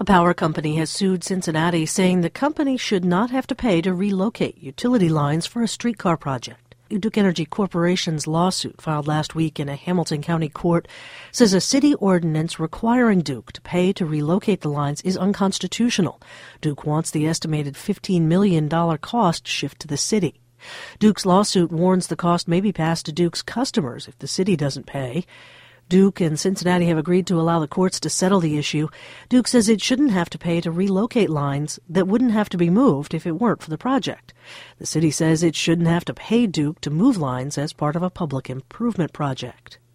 A power company has sued Cincinnati, saying the company should not have to pay to relocate utility lines for a streetcar project. Duke Energy Corporation's lawsuit, filed last week in a Hamilton County court, says a city ordinance requiring Duke to pay to relocate the lines is unconstitutional. Duke wants the estimated $15 million cost shift to the city. Duke's lawsuit warns the cost may be passed to Duke's customers if the city doesn't pay. Duke and Cincinnati have agreed to allow the courts to settle the issue. Duke says it shouldn't have to pay to relocate lines that wouldn't have to be moved if it weren't for the project. The city says it shouldn't have to pay Duke to move lines as part of a public improvement project.